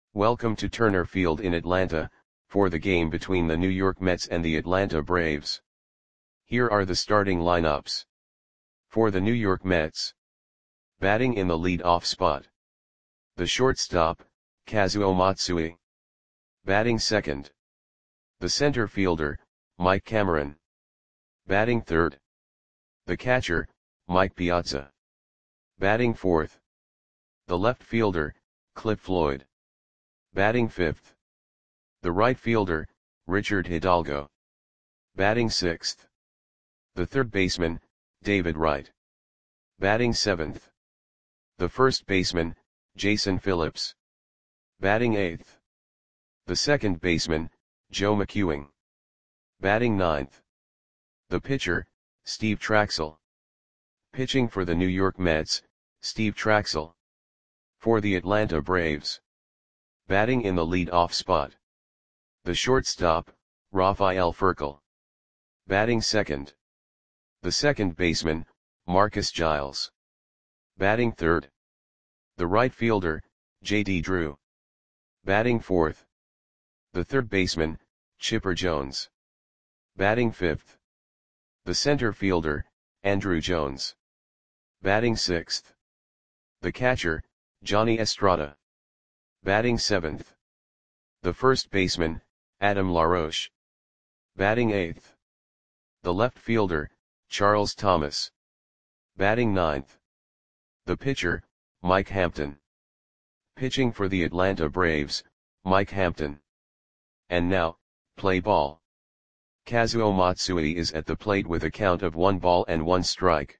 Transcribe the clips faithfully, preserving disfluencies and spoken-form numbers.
Welcome to Turner Field in Atlanta, for the game between the New York Mets and the Atlanta Braves. Here are the starting lineups. For the New York Mets. Batting in the lead-off spot. The shortstop, Kazuo Matsui. Batting second. The center fielder, Mike Cameron. Batting third. The catcher, Mike Piazza. Batting fourth. The left fielder, Cliff Floyd. Batting fifth. The right fielder, Richard Hidalgo. Batting sixth. The third baseman, David Wright. Batting seventh. The first baseman, Jason Phillips. Batting eighth. The second baseman, Joe McEwing. Batting ninth. The pitcher, Steve Trachsel. Pitching for the New York Mets, Steve Trachsel. For the Atlanta Braves. Batting in the lead-off spot. The shortstop, Rafael Furcal. Batting second. The second baseman, Marcus Giles. Batting third. The right fielder, J D Drew. Batting fourth. The third baseman, Chipper Jones. Batting fifth. The center fielder, Andruw Jones. Batting sixth. The catcher, Johnny Estrada. Batting seventh. The first baseman, Adam LaRoche. Batting eighth. The left fielder, Charles Thomas. Batting ninth. The pitcher, Mike Hampton. Pitching for the Atlanta Braves, Mike Hampton. And now, play ball. Kazuo Matsui is at the plate with a count of one ball and one strike.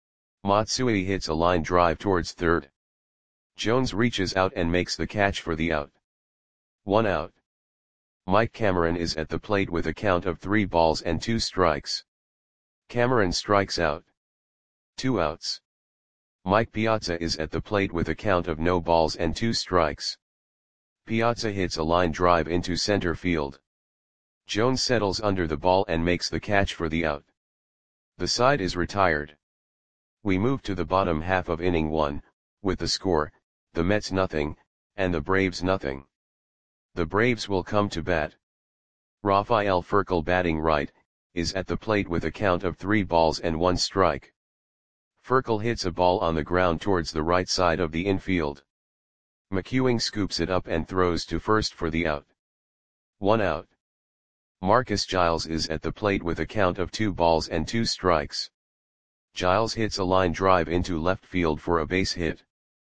Matsui hits a line drive towards third. Jones reaches out and makes the catch for the out. One out. Mike Cameron is at the plate with a count of three balls and two strikes. Cameron strikes out. Two outs. Mike Piazza is at the plate with a count of no balls and two strikes. Piazza hits a line drive into center field. Jones settles under the ball and makes the catch for the out. The side is retired. We move to the bottom half of inning one, with the score, the Mets nothing, and the Braves nothing. The Braves will come to bat. Rafael Furcal, batting right, is at the plate with a count of three balls and one strike. Furcal hits a ball on the ground towards the right side of the infield. McEwing scoops it up and throws to first for the out. One out. Marcus Giles is at the plate with a count of two balls and two strikes. Giles hits a line drive into left field for a base hit.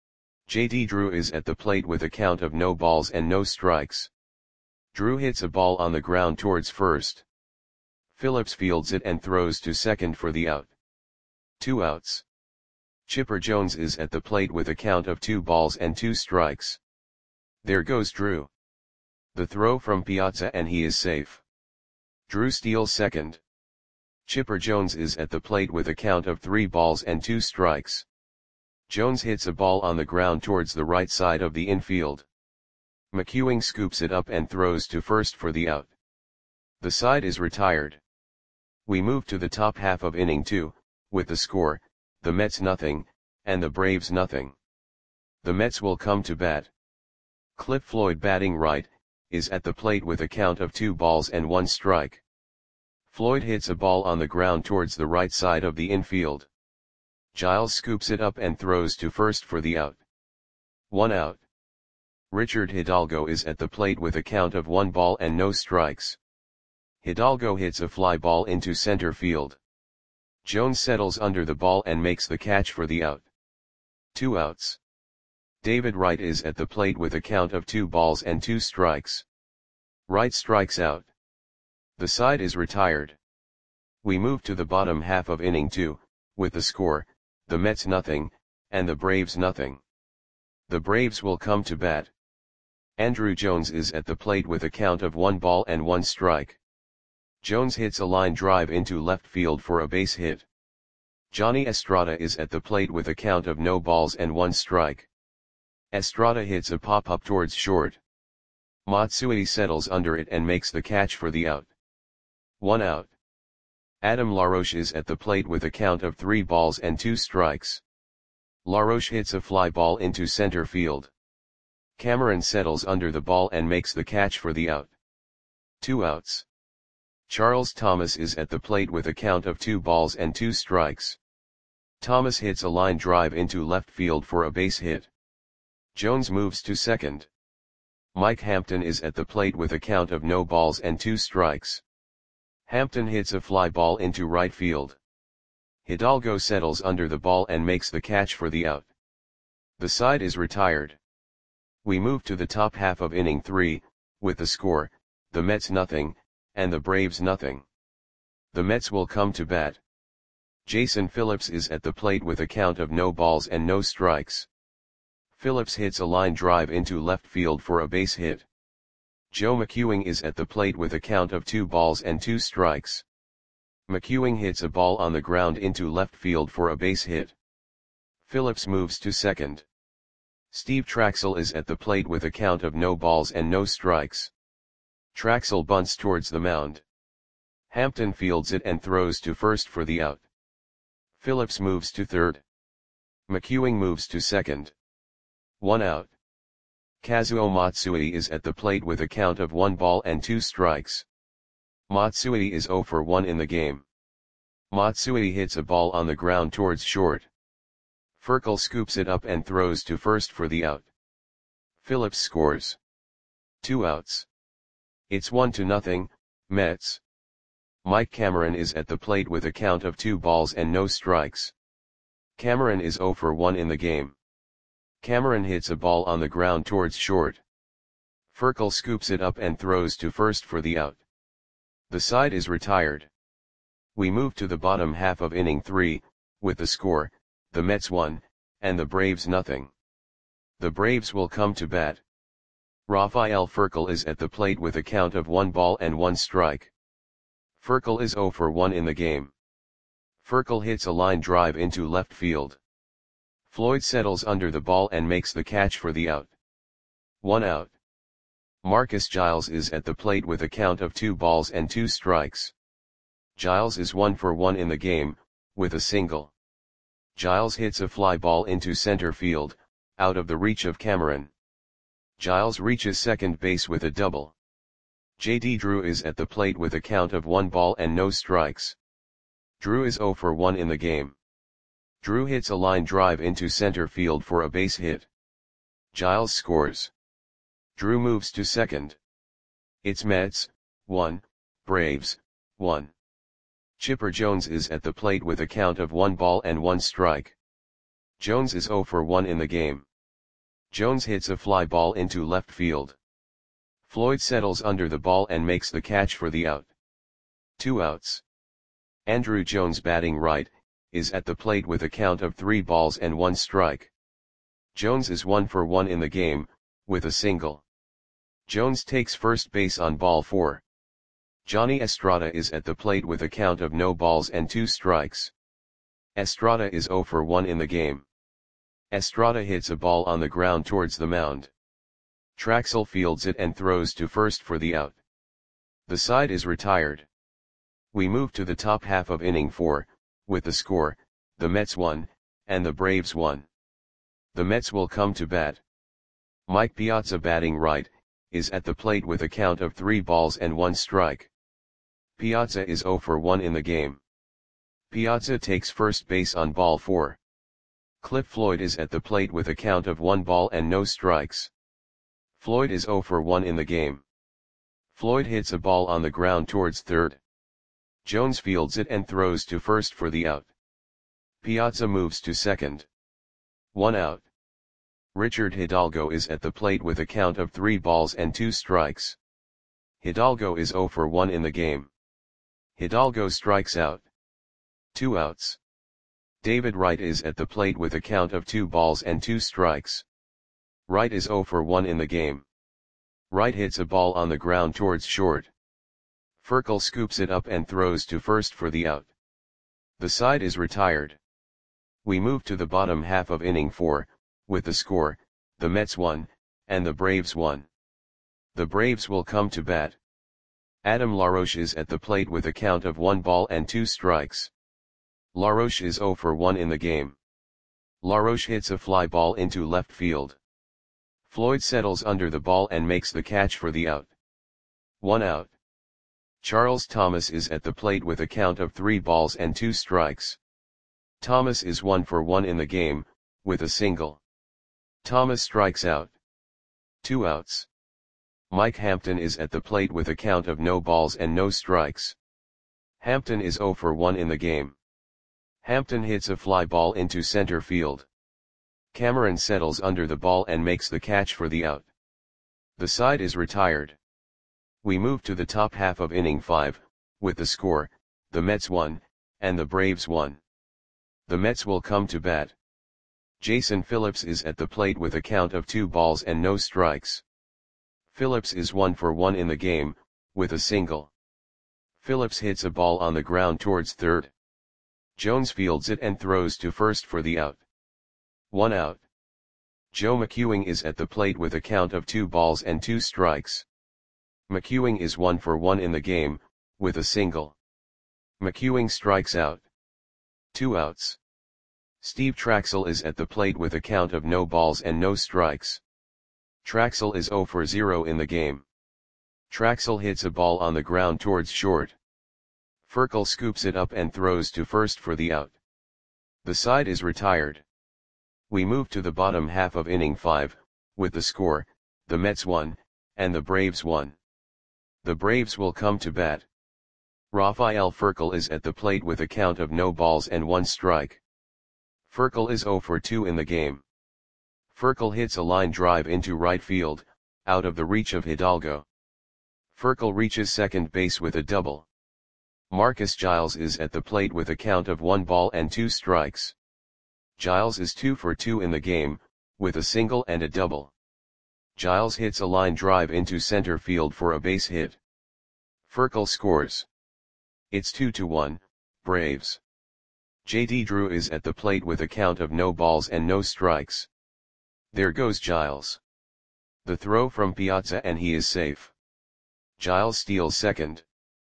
J D Drew is at the plate with a count of no balls and no strikes. Drew hits a ball on the ground towards first. Phillips fields it and throws to second for the out. Two outs. Chipper Jones is at the plate with a count of two balls and two strikes. There goes Drew. The throw from Piazza and he is safe. Drew steals second. Chipper Jones is at the plate with a count of three balls and two strikes. Jones hits a ball on the ground towards the right side of the infield. McEwing scoops it up and throws to first for the out. The side is retired. We move to the top half of inning two, with the score, the Mets nothing, and the Braves nothing. The Mets will come to bat. Cliff Floyd, batting right, is at the plate with a count of two balls and one strike. Floyd hits a ball on the ground towards the right side of the infield. Giles scoops it up and throws to first for the out. One out. Richard Hidalgo is at the plate with a count of one ball and no strikes. Hidalgo hits a fly ball into center field. Jones settles under the ball and makes the catch for the out. Two outs. David Wright is at the plate with a count of two balls and two strikes. Wright strikes out. The side is retired. We move to the bottom half of inning two, with the score, the Mets nothing, and the Braves nothing. The Braves will come to bat. Andruw Jones is at the plate with a count of one ball and one strike. Jones hits a line drive into left field for a base hit. Johnny Estrada is at the plate with a count of no balls and one strike. Estrada hits a pop-up towards short. Matsui settles under it and makes the catch for the out. One out. Adam LaRoche is at the plate with a count of three balls and two strikes. LaRoche hits a fly ball into center field. Cameron settles under the ball and makes the catch for the out. Two outs. Charles Thomas is at the plate with a count of two balls and two strikes. Thomas hits a line drive into left field for a base hit. Jones moves to second. Mike Hampton is at the plate with a count of no balls and two strikes. Hampton hits a fly ball into right field. Hidalgo settles under the ball and makes the catch for the out. The side is retired. We move to the top half of inning three, with the score, the Mets nothing, and the Braves nothing. The Mets will come to bat. Jason Phillips is at the plate with a count of no balls and no strikes. Phillips hits a line drive into left field for a base hit. Joe McEwing is at the plate with a count of two balls and two strikes. McEwing hits a ball on the ground into left field for a base hit. Phillips moves to second. Steve Traxel is at the plate with a count of no balls and no strikes. Traxel bunts towards the mound. Hampton fields it and throws to first for the out. Phillips moves to third. McEwing moves to second. One out. Kazuo Matsui is at the plate with a count of one ball and two strikes. Matsui is zero for one in the game. Matsui hits a ball on the ground towards short. Furkel scoops it up and throws to first for the out. Phillips scores. Two outs. It's one to nothing, Mets. Mike Cameron is at the plate with a count of two balls and no strikes. Cameron is zero for one in the game. Cameron hits a ball on the ground towards short. Furkel scoops it up and throws to first for the out. The side is retired. We move to the bottom half of inning three, with the score, the Mets one, and the Braves nothing. The Braves will come to bat. Rafael Furkel is at the plate with a count of one ball and one strike. Furkel is zero for one in the game. Furkel hits a line drive into left field. Floyd settles under the ball and makes the catch for the out. One out. Marcus Giles is at the plate with a count of two balls and two strikes. Giles is one for one in the game, with a single. Giles hits a fly ball into center field, out of the reach of Cameron. Giles reaches second base with a double. J D Drew is at the plate with a count of one ball and no strikes. Drew is zero for one in the game. Drew hits a line drive into center field for a base hit. Giles scores. Drew moves to second. It's Mets, one, Braves, one. Chipper Jones is at the plate with a count of one ball and one strike. Jones is zero for one in the game. Jones hits a fly ball into left field. Floyd settles under the ball and makes the catch for the out. Two outs. Andrew Jones, batting right, is at the plate with a count of three balls and one strike. Jones is one for one in the game, with a single. Jones takes first base on ball four. Johnny Estrada is at the plate with a count of no balls and two strikes. Estrada is zero for one in the game. Estrada hits a ball on the ground towards the mound. Traxel fields it and throws to first for the out. The side is retired. We move to the top half of inning four, with the score, the Mets one, and the Braves one. The Mets will come to bat. Mike Piazza, batting right, is at the plate with a count of three balls and one strike. Piazza is zero for one in the game. Piazza takes first base on ball four. Cliff Floyd is at the plate with a count of one ball and no strikes. Floyd is zero for one in the game. Floyd hits a ball on the ground towards third. Jones fields it and throws to first for the out. Piazza moves to second. One out. Richard Hidalgo is at the plate with a count of three balls and two strikes. Hidalgo is zero for one in the game. Hidalgo strikes out. Two outs. David Wright is at the plate with a count of two balls and two strikes. Wright is zero for one in the game. Wright hits a ball on the ground towards short. Furkel scoops it up and throws to first for the out. The side is retired. We move to the bottom half of inning four, with the score, the Mets one, and the Braves one. The Braves will come to bat. Adam LaRoche is at the plate with a count of one ball and two strikes. LaRoche is zero for one in the game. LaRoche hits a fly ball into left field. Floyd settles under the ball and makes the catch for the out. One out. Charles Thomas is at the plate with a count of three balls and two strikes. Thomas is one for one in the game, with a single. Thomas strikes out. Two outs. Mike Hampton is at the plate with a count of no balls and no strikes. Hampton is zero for one in the game. Hampton hits a fly ball into center field. Cameron settles under the ball and makes the catch for the out. The side is retired. We move to the top half of inning five, with the score, the Mets won, and the Braves won. The Mets will come to bat. Jason Phillips is at the plate with a count of two balls and no strikes. Phillips is one for one in the game, with a single. Phillips hits a ball on the ground towards third. Jones fields it and throws to first for the out. One out. Joe McEwing is at the plate with a count of two balls and two strikes. McEwing is one for one in the game, with a single. McEwing strikes out. Two outs. Steve Traxel is at the plate with a count of no balls and no strikes. Traxel is zero for zero in the game. Traxel hits a ball on the ground towards short. Furkel scoops it up and throws to first for the out. The side is retired. We move to the bottom half of inning five, with the score, the Mets won, and the Braves won. The Braves will come to bat. Rafael Furkel is at the plate with a count of no balls and one strike. Furkel is zero for two in the game. Furkel hits a line drive into right field, out of the reach of Hidalgo. Furkel reaches second base with a double. Marcus Giles is at the plate with a count of one ball and two strikes. Giles is two for two in the game, with a single and a double. Giles hits a line drive into center field for a base hit. Furkel scores. It's two to one, Braves. J D Drew is at the plate with a count of no balls and no strikes. There goes Giles. The throw from Piazza and he is safe. Giles steals second.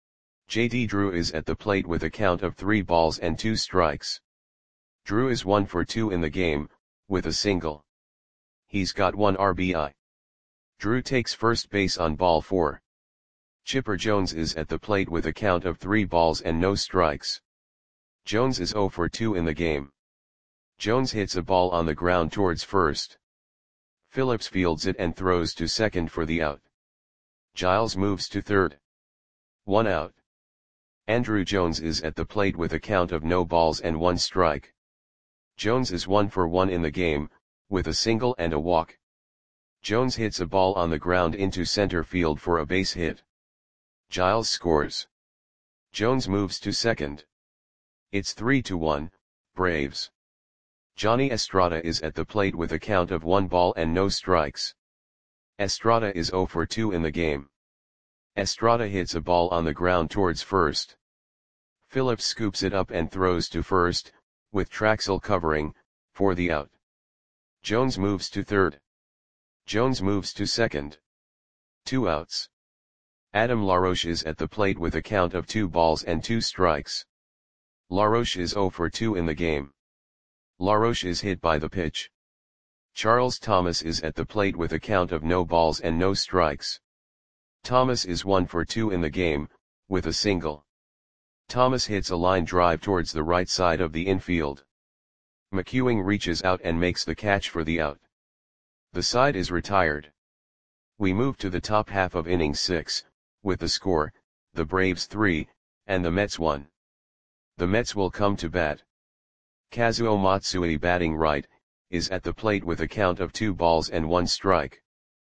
J D Drew is at the plate with a count of three balls and two strikes. Drew is one for two in the game, with a single. He's got one R B I. Drew takes first base on ball four. Chipper Jones is at the plate with a count of three balls and no strikes. Jones is zero for two in the game. Jones hits a ball on the ground towards first. Phillips fields it and throws to second for the out. Giles moves to third. One out. Andrew Jones is at the plate with a count of no balls and one strike. Jones is one for one in the game, with a single and a walk. Jones hits a ball on the ground into center field for a base hit. Giles scores. Jones moves to second. It's three to one, Braves. Johnny Estrada is at the plate with a count of one ball and no strikes. Estrada is zero for two in the game. Estrada hits a ball on the ground towards first. Phillips scoops it up and throws to first, with Traxel covering, for the out. Jones moves to third. Jones moves to second. Two outs. Adam LaRoche is at the plate with a count of two balls and two strikes. LaRoche is zero for two in the game. LaRoche is hit by the pitch. Charles Thomas is at the plate with a count of no balls and no strikes. Thomas is one for two in the game, with a single. Thomas hits a line drive towards the right side of the infield. McEwing reaches out and makes the catch for the out. The side is retired. We move to the top half of inning six, with the score, the Braves three, and the Mets one. The Mets will come to bat. Kazuo Matsui, batting right, is at the plate with a count of two balls and one strike.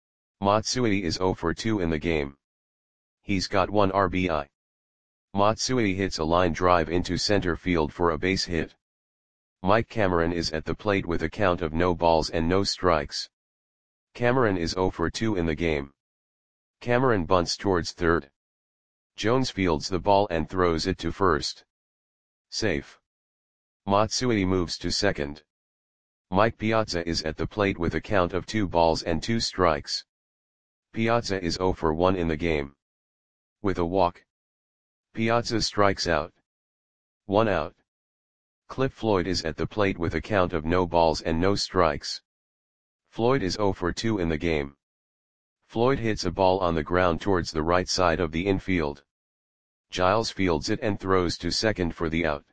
Matsui is zero for two in the game. He's got one R B I. Matsui hits a line drive into center field for a base hit. Mike Cameron is at the plate with a count of no balls and no strikes. Cameron is zero for two in the game. Cameron bunts towards third. Jones fields the ball and throws it to first. Safe. Matsui moves to second. Mike Piazza is at the plate with a count of two balls and two strikes. Piazza is zero for one in the game. With a walk. Piazza strikes out. One out. Cliff Floyd is at the plate with a count of no balls and no strikes. Floyd is zero for two in the game. Floyd hits a ball on the ground towards the right side of the infield. Giles fields it and throws to second for the out.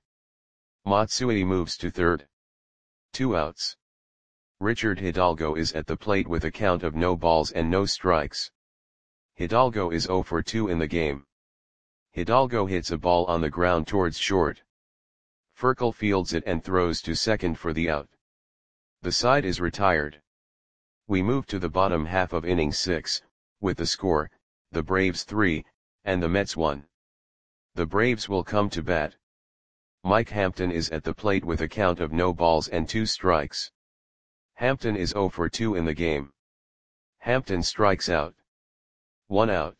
Matsui moves to third. Two outs. Richard Hidalgo is at the plate with a count of no balls and no strikes. Hidalgo is zero for two in the game. Hidalgo hits a ball on the ground towards short. Furcal fields it and throws to second for the out. The side is retired. We move to the bottom half of inning six, with the score, the Braves three, and the Mets one. The Braves will come to bat. Mike Hampton is at the plate with a count of no balls and two strikes. Hampton is zero for two in the game. Hampton strikes out. One out.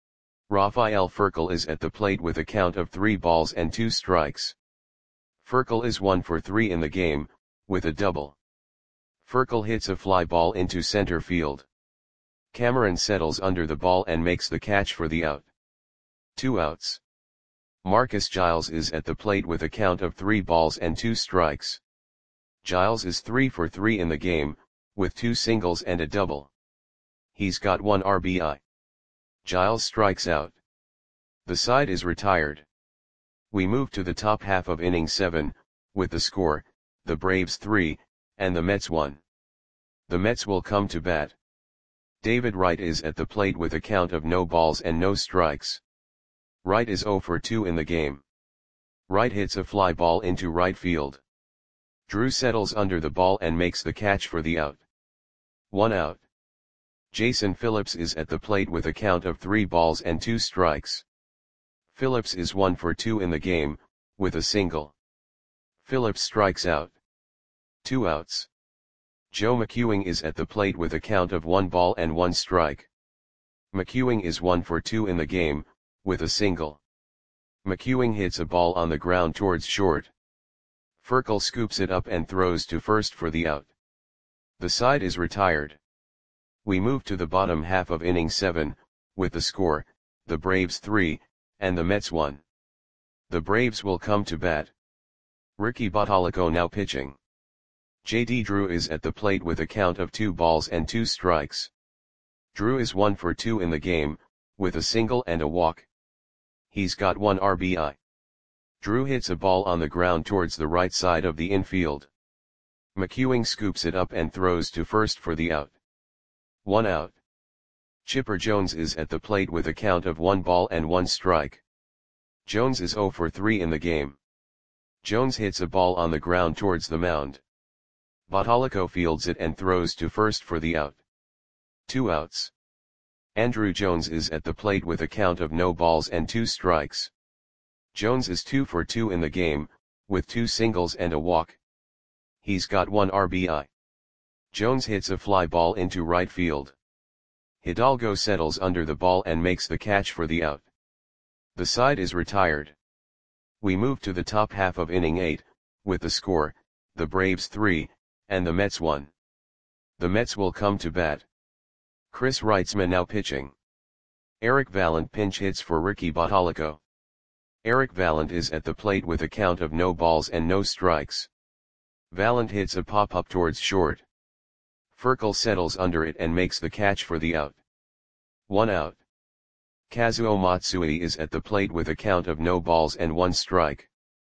Rafael Furcal is at the plate with a count of three balls and two strikes. Furcal is one for three in the game, with a double. Furcal hits a fly ball into center field. Cameron settles under the ball and makes the catch for the out. Two outs. Marcus Giles is at the plate with a count of three balls and two strikes. Giles is three for three in the game, with two singles and a double. He's got one R B I. Giles strikes out. The side is retired. We move to the top half of inning seven, with the score, the Braves three, and the Mets one. The Mets will come to bat. David Wright is at the plate with a count of no balls and no strikes. Wright is zero for two in the game. Wright hits a fly ball into right field. Drew settles under the ball and makes the catch for the out. One out. Jason Phillips is at the plate with a count of three balls and two strikes. Phillips is one for two in the game, with a single. Phillips strikes out. Two outs. Joe McEwing is at the plate with a count of one ball and one strike. McEwing is one for two in the game, with a single. McEwing hits a ball on the ground towards short. Furcal scoops it up and throws to first for the out. The side is retired. We move to the bottom half of inning seven, with the score, the Braves three, and the Mets one. The Braves will come to bat. Ricky Bottalico now pitching. J D Drew is at the plate with a count of two balls and two strikes. Drew is one for two in the game, with a single and a walk. He's got one R B I. Drew hits a ball on the ground towards the right side of the infield. McEwing scoops it up and throws to first for the out. One out. Chipper Jones is at the plate with a count of one ball and one strike. Jones is zero for three in the game. Jones hits a ball on the ground towards the mound. Bottalico fields it and throws to first for the out. Two outs. Andrew Jones is at the plate with a count of no balls and two strikes. Jones is two for two in the game, with two singles and a walk. He's got one R B I. Jones hits a fly ball into right field. Hidalgo settles under the ball and makes the catch for the out. The side is retired. We move to the top half of inning eight, with the score, the Braves three, and the Mets one. The Mets will come to bat. Chris Reitzman now pitching. Eric Vallant pinch hits for Ricky Bottalico. Eric Vallant is at the plate with a count of no balls and no strikes. Vallant hits a pop-up towards short. Furcal settles under it and makes the catch for the out. One out. Kazuo Matsui is at the plate with a count of no balls and one strike.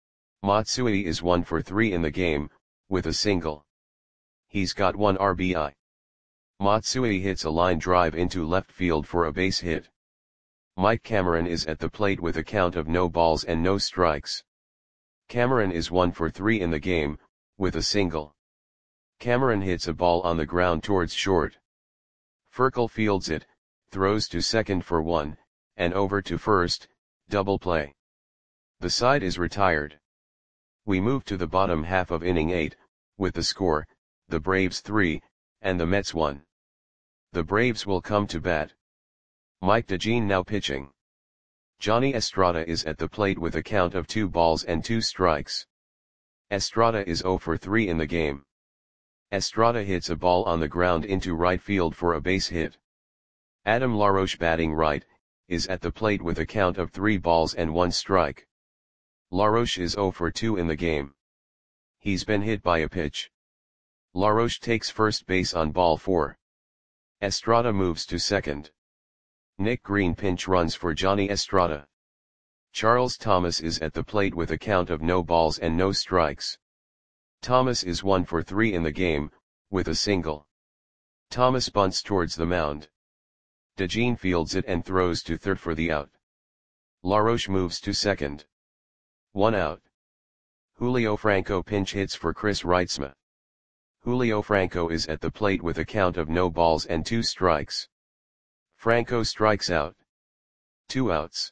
Matsui is one for three in the game, with a single. He's got one R B I. Matsui hits a line drive into left field for a base hit. Mike Cameron is at the plate with a count of no balls and no strikes. Cameron is one for three in the game, with a single. Cameron hits a ball on the ground towards short. Furcal fields it, throws to second for one, and over to first, double play. The side is retired. We move to the bottom half of inning eight, with the score, the Braves three, and the Mets one. The Braves will come to bat. Mike DeJean now pitching. Johnny Estrada is at the plate with a count of two balls and two strikes. Estrada is zero for three in the game. Estrada hits a ball on the ground into right field for a base hit. Adam LaRoche batting right, is at the plate with a count of three balls and one strike. LaRoche is zero for two in the game. He's been hit by a pitch. LaRoche takes first base on ball four. Estrada moves to second. Nick Green pinch runs for Johnny Estrada. Charles Thomas is at the plate with a count of no balls and no strikes. Thomas is one for three in the game, with a single. Thomas bunts towards the mound. DeJean fields it and throws to third for the out. LaRoche moves to second. One out. Julio Franco pinch hits for Chris Reitzma. Julio Franco is at the plate with a count of no balls and two strikes. Franco strikes out. Two outs.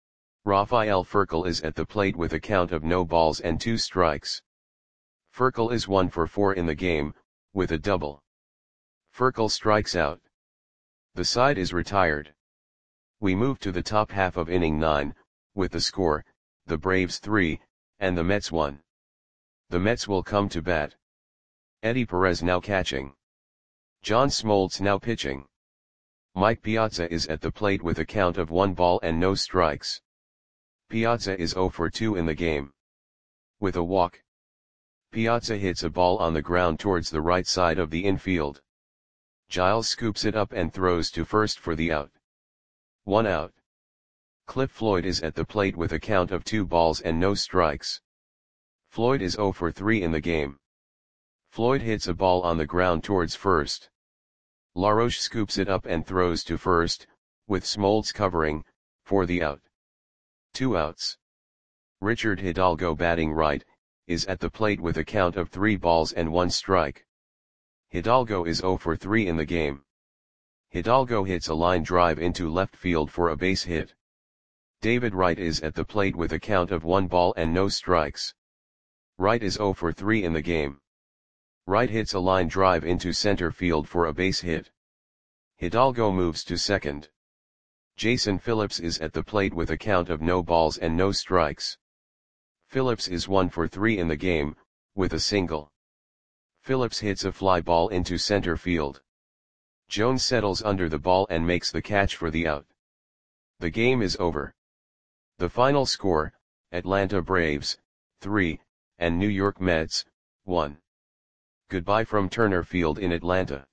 Rafael Furcal is at the plate with a count of no balls and two strikes. Furcal is one for four in the game, with a double. Furcal strikes out. The side is retired. We move to the top half of inning nine, with the score, the Braves three, and the Mets one. The Mets will come to bat. Eddie Perez now catching. John Smoltz now pitching. Mike Piazza is at the plate with a count of one ball and no strikes. Piazza is zero for two in the game. With a walk. Piazza hits a ball on the ground towards the right side of the infield. Giles scoops it up and throws to first for the out. One out. Cliff Floyd is at the plate with a count of two balls and no strikes. Floyd is zero for three in the game. Floyd hits a ball on the ground towards first. LaRoche scoops it up and throws to first, with Smoltz covering, for the out. Two outs. Richard Hidalgo batting right, is at the plate with a count of three balls and one strike. Hidalgo is zero for three in the game. Hidalgo hits a line drive into left field for a base hit. David Wright is at the plate with a count of one ball and no strikes. Wright is zero for three in the game. Wright hits a line drive into center field for a base hit. Hidalgo moves to second. Jason Phillips is at the plate with a count of no balls and no strikes. Phillips is one for three in the game, with a single. Phillips hits a fly ball into center field. Jones settles under the ball and makes the catch for the out. The game is over. The final score, Atlanta Braves, three, and New York Mets, one. Goodbye from Turner Field in Atlanta.